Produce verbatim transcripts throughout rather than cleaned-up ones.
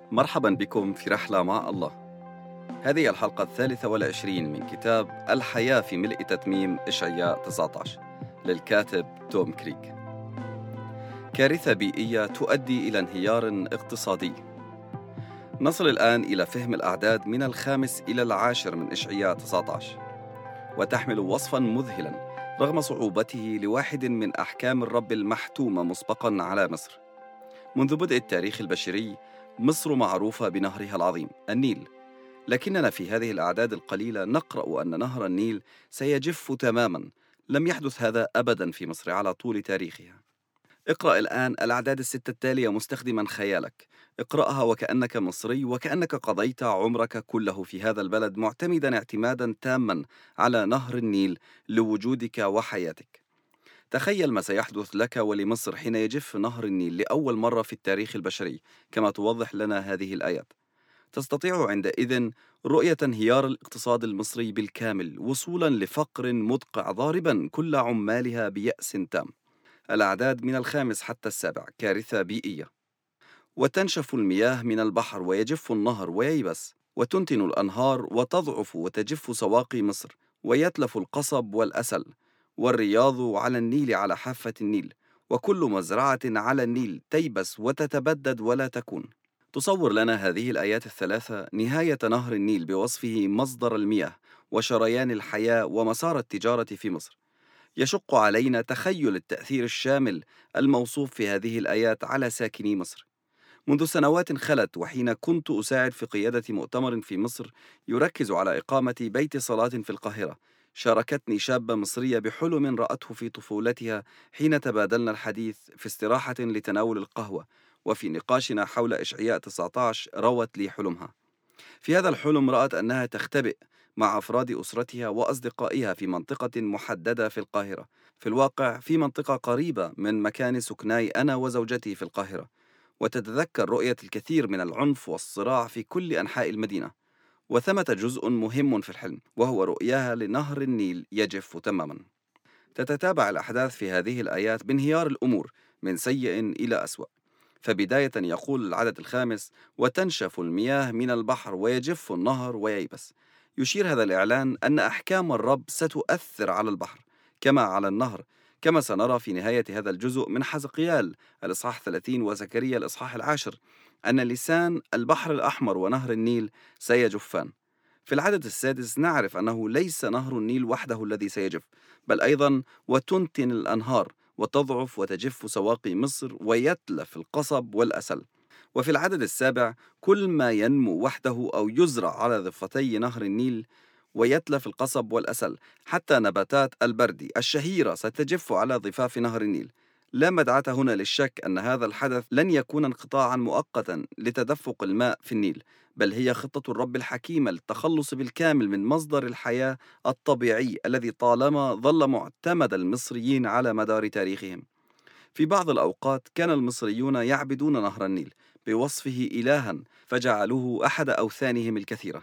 مرحبا بكم في رحلة مع الله. هذه الحلقة الثالثة والعشرين من كتاب الحياة في ملء تتميم إشعياء تسعة عشر للكاتب توم كريك. كارثة بيئية تؤدي إلى انهيار اقتصادي. نصل الآن إلى فهم الأعداد من الخامس إلى العاشر من إشعياء تسعة عشر، وتحمل وصفا مذهلا رغم صعوبته لواحد من أحكام الرب المحتومة مسبقا على مصر. منذ بدء التاريخ البشري مصر معروفة بنهرها العظيم النيل، لكننا في هذه الأعداد القليلة نقرأ أن نهر النيل سيجف تماما. لم يحدث هذا أبدا في مصر على طول تاريخها. اقرأ الآن الأعداد الستة التالية مستخدما خيالك. اقرأها وكأنك مصري، وكأنك قضيت عمرك كله في هذا البلد معتمدا اعتمادا تاما على نهر النيل لوجودك وحياتك. تخيل ما سيحدث لك ولمصر حين يجف نهر النيل لأول مرة في التاريخ البشري كما توضح لنا هذه الآيات. تستطيع عندئذ رؤية انهيار الاقتصاد المصري بالكامل، وصولا لفقر مدقع ضاربا كل عمالها بيأس تام. الأعداد من الخامس حتى السابع. كارثة بيئية. وتنشف المياه من البحر ويجف النهر وييبس، وتنتن الأنهار وتضعف وتجف سواقي مصر، ويتلف القصب والأسل، والرياض على النيل على حافة النيل، وكل مزرعة على النيل تيبس وتتبدد ولا تكون. تصور لنا هذه الآيات الثلاثة نهاية نهر النيل بوصفه مصدر المياه وشريان الحياة ومسار التجارة في مصر. يشق علينا تخيل التأثير الشامل الموصوف في هذه الآيات على ساكني مصر. منذ سنوات خلت، وحين كنت أساعد في قيادة مؤتمر في مصر يركز على إقامة بيت صلاة في القاهرة، شاركتني شابة مصرية بحلم رأته في طفولتها حين تبادلنا الحديث في استراحة لتناول القهوة، وفي نقاشنا حول إشعياء تسعة عشر روت لي حلمها. في هذا الحلم رأت أنها تختبئ مع أفراد أسرتها وأصدقائها في منطقة محددة في القاهرة، في الواقع في منطقة قريبة من مكان سكناي أنا وزوجتي في القاهرة، وتتذكر رؤية الكثير من العنف والصراع في كل أنحاء المدينة. وثمة جزء مهم في الحلم، وهو رؤياها لنهر النيل يجف تماما. تتتابع الأحداث في هذه الآيات بانهيار الأمور من سيء إلى أسوأ. فبداية يقول العدد الخامس: وتنشف المياه من البحر ويجف النهر وييبس. يشير هذا الإعلان أن أحكام الرب ستؤثر على البحر كما على النهر، كما سنرى في نهاية هذا الجزء من حزقيال الإصحاح ثلاثين وزكريا الإصحاح العاشر أن لسان البحر الأحمر ونهر النيل سيجفان. في العدد السادس نعرف أنه ليس نهر النيل وحده الذي سيجف، بل أيضا وتنتن الأنهار وتضعف وتجف سواقي مصر ويتلف القصب والأسل. وفي العدد السابع كل ما ينمو وحده أو يزرع على ضفتي نهر النيل ويتلف القصب والأسل، حتى نباتات البردي الشهيرة ستجف على ضفاف نهر النيل. لا مدعاة هنا للشك أن هذا الحدث لن يكون انقطاعا مؤقتا لتدفق الماء في النيل، بل هي خطة الرب الحكيمة للتخلص بالكامل من مصدر الحياة الطبيعي الذي طالما ظل معتمد المصريين على مدار تاريخهم. في بعض الأوقات كان المصريون يعبدون نهر النيل بوصفه إلها، فجعلوه أحد أوثانهم الكثيرة.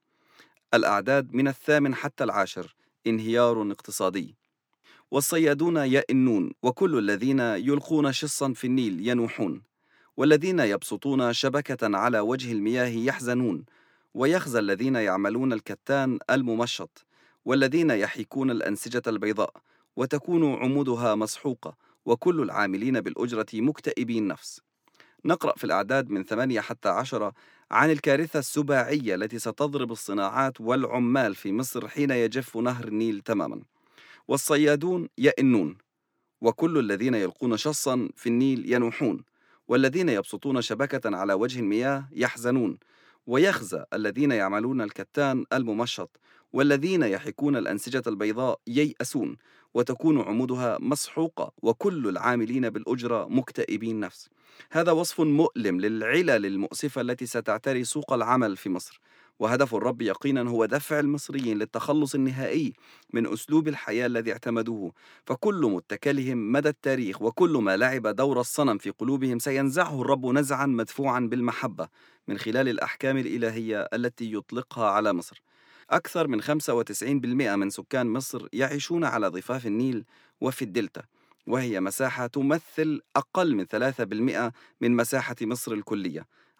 الأعداد من الثامن حتى العاشر. انهيار اقتصادي. والصيادون يئنون، وكل الذين يلقون شصا في النيل ينوحون، والذين يبسطون شبكة على وجه المياه يحزنون، ويخزى الذين يعملون الكتان الممشط، والذين يحيكون الأنسجة البيضاء وتكون عمودها مسحوقة، وكل العاملين بالأجرة مكتئبي النفس. نقرأ في الأعداد من ثمانية حتى عشرة عن الكارثة السباعية التي ستضرب الصناعات والعمال في مصر حين يجف نهر النيل تماما. والصيادون يئنون، وكل الذين يلقون شصا في النيل ينوحون، والذين يبسطون شبكة على وجه المياه يحزنون، ويخزى الذين يعملون الكتان الممشط، والذين يحكون الأنسجة البيضاء ييأسون، وتكون عمودها مسحوقة، وكل العاملين بالأجرة مكتئبي النفس. هذا وصف مؤلم للعلل المؤسفة التي ستعتري سوق العمل في مصر، وهدف الرب يقينا هو دفع المصريين للتخلص النهائي من أسلوب الحياة الذي اعتمدوه. فكل متكلهم مدى التاريخ وكل ما لعب دور الصنم في قلوبهم سينزعه الرب نزعا مدفوعا بالمحبة من خلال الأحكام الإلهية التي يطلقها على مصر. أكثر من خمسة وتسعين بالمئة من سكان مصر يعيشون على ضفاف النيل وفي الدلتا، وهي مساحة تمثل أقل من ثلاثة بالمئة من مساحة مصر الكلية.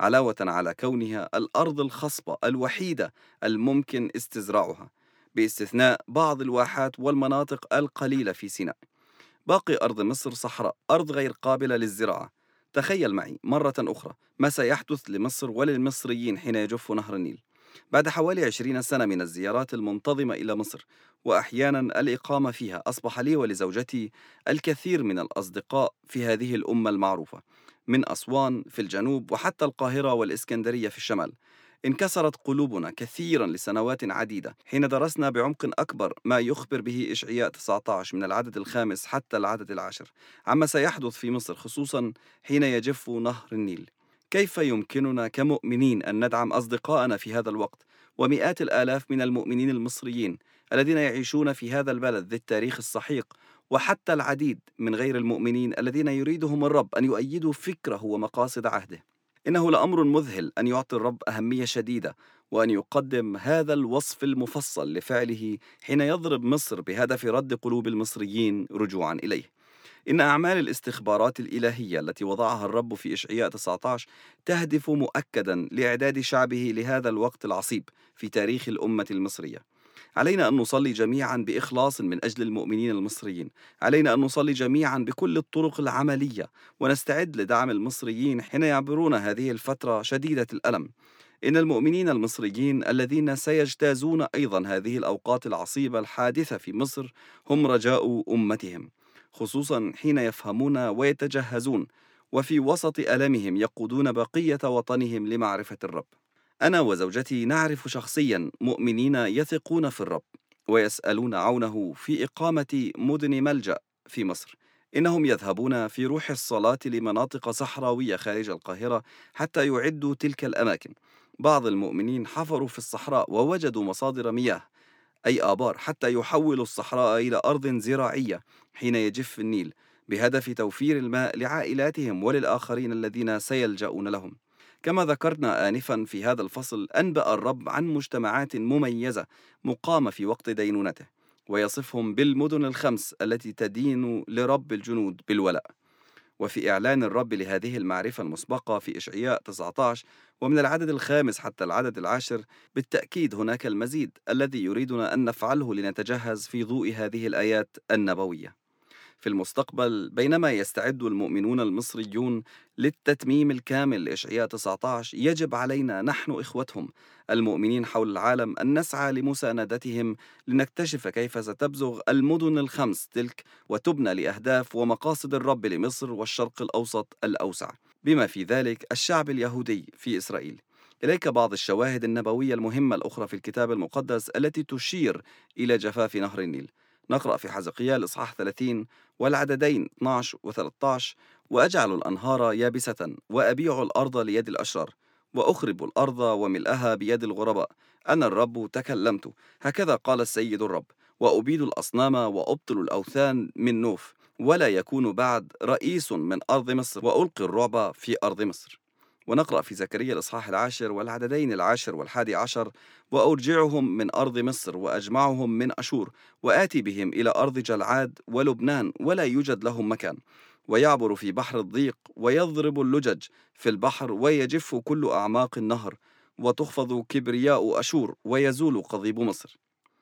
علاوة على كونها الأرض الخصبة الوحيدة الممكن استزراعها، باستثناء بعض الواحات والمناطق القليلة في سيناء. باقي أرض مصر صحراء، أرض غير قابلة للزراعة. تخيل معي مرة أخرى ما سيحدث لمصر وللمصريين حين يجف نهر النيل. بعد حوالي عشرين سنة من الزيارات المنتظمة إلى مصر وأحيانا الإقامة فيها، أصبح لي ولزوجتي الكثير من الأصدقاء في هذه الأمة المعروفة، من أسوان في الجنوب وحتى القاهرة والإسكندرية في الشمال. انكسرت قلوبنا كثيرا لسنوات عديدة حين درسنا بعمق أكبر ما يخبر به إشعياء تسعة عشر من العدد الخامس حتى العدد العاشر عما سيحدث في مصر، خصوصا حين يجف نهر النيل. كيف يمكننا كمؤمنين أن ندعم أصدقائنا في هذا الوقت ومئات الآلاف من المؤمنين المصريين الذين يعيشون في هذا البلد ذي التاريخ السحيق، وحتى العديد من غير المؤمنين الذين يريدهم الرب أن يؤيدوا فكره ومقاصد عهده؟ إنه لأمر مذهل أن يعطي الرب أهمية شديدة وأن يقدم هذا الوصف المفصل لفعله حين يضرب مصر بهدف رد قلوب المصريين رجوعا إليه. إن أعمال الاستخبارات الإلهية التي وضعها الرب في إشعياء تسعة عشر تهدف مؤكدا لإعداد شعبه لهذا الوقت العصيب في تاريخ الأمة المصرية. علينا أن نصلي جميعا بإخلاص من أجل المؤمنين المصريين. علينا أن نصلي جميعا بكل الطرق العملية ونستعد لدعم المصريين حين يعبرون هذه الفترة شديدة الألم. إن المؤمنين المصريين الذين سيجتازون أيضا هذه الأوقات العصيبة الحادثة في مصر هم رجاء أمتهم، خصوصا حين يفهمون ويتجهزون وفي وسط ألمهم يقودون بقية وطنهم لمعرفة الرب. أنا وزوجتي نعرف شخصيا مؤمنين يثقون في الرب ويسألون عونه في إقامة مدن ملجأ في مصر. إنهم يذهبون في روح الصلاة لمناطق صحراوية خارج القاهرة حتى يعدوا تلك الأماكن. بعض المؤمنين حفروا في الصحراء ووجدوا مصادر مياه، أي آبار، حتى يحولوا الصحراء إلى أرض زراعية حين يجف النيل، بهدف توفير الماء لعائلاتهم وللآخرين الذين سيلجؤون لهم. كما ذكرنا آنفا في هذا الفصل، أنبأ الرب عن مجتمعات مميزة مقامة في وقت دينونته، ويصفهم بالمدن الخمس التي تدين لرب الجنود بالولاء. وفي إعلان الرب لهذه المعرفة المسبقة في إشعياء تسعة عشر ومن العدد الخامس حتى العدد العاشر، بالتأكيد هناك المزيد الذي يريدنا أن نفعله لنتجهز في ضوء هذه الآيات النبوية. في المستقبل، بينما يستعد المؤمنون المصريون للتتميم الكامل لإشعياء تسعة عشر، يجب علينا نحن إخوتهم المؤمنين حول العالم أن نسعى لمساندتهم لنكتشف كيف ستبزغ المدن الخمس تلك وتبنى لأهداف ومقاصد الرب لمصر والشرق الأوسط الأوسع، بما في ذلك الشعب اليهودي في إسرائيل. إليك بعض الشواهد النبوية المهمة الأخرى في الكتاب المقدس التي تشير إلى جفاف نهر النيل. نقرأ في حزقيال إصحاح ثلاثين والعددين اثني عشر وثلاثة عشر: وأجعل الأنهار يابسة وأبيع الأرض ليد الأشرار وأخرب الأرض وملئها بيد الغرباء. أنا الرب تكلمت، هكذا قال السيد الرب، وأبيد الأصنام وأبطل الأوثان من نوف، ولا يكون بعد رئيس من أرض مصر، وألقي الرعب في أرض مصر. ونقرأ في زكريا الإصحاح العاشر والعددين العاشر والحادي عشر: وأرجعهم من أرض مصر وأجمعهم من أشور، وآتي بهم إلى أرض جلعاد ولبنان ولا يوجد لهم مكان، ويعبر في بحر الضيق، ويضرب اللجج في البحر، ويجف كل أعماق النهر، وتخفض كبرياء أشور، ويزول قضيب مصر.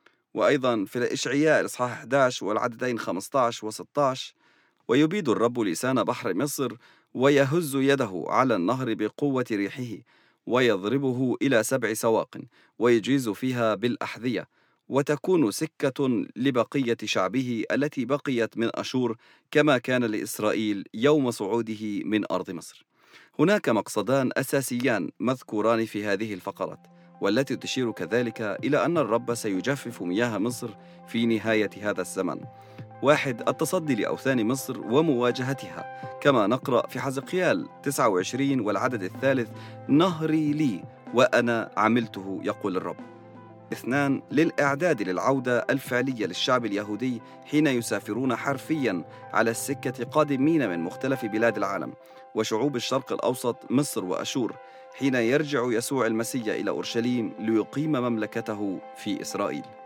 وأيضا في إشعياء الإصحاح أحد عشر والعددين خمسة عشر وستة عشر: ويبيد الرب لسان بحر مصر، ويهز يده على النهر بقوة ريحه، ويضربه إلى سبع سواق، ويجيز فيها بالأحذية، وتكون سكة لبقية شعبه التي بقيت من أشور، كما كان لإسرائيل يوم صعوده من أرض مصر. هناك مقصدان أساسيان مذكوران في هذه الفقرات، والتي تشير كذلك إلى أن الرب سيجفف مياه مصر في نهاية هذا الزمن. واحد: التصدي لأوثان مصر ومواجهتها، كما نقرأ في حزقيال تسعة وعشرين والعدد الثالث: نهري لي وأنا عملته يقول الرب. اثنان: للإعداد للعودة الفعلية للشعب اليهودي حين يسافرون حرفيا على السكة قادمين من مختلف بلاد العالم وشعوب الشرق الأوسط مصر وأشور، حين يرجع يسوع المسيح إلى أورشليم ليقيم مملكته في إسرائيل.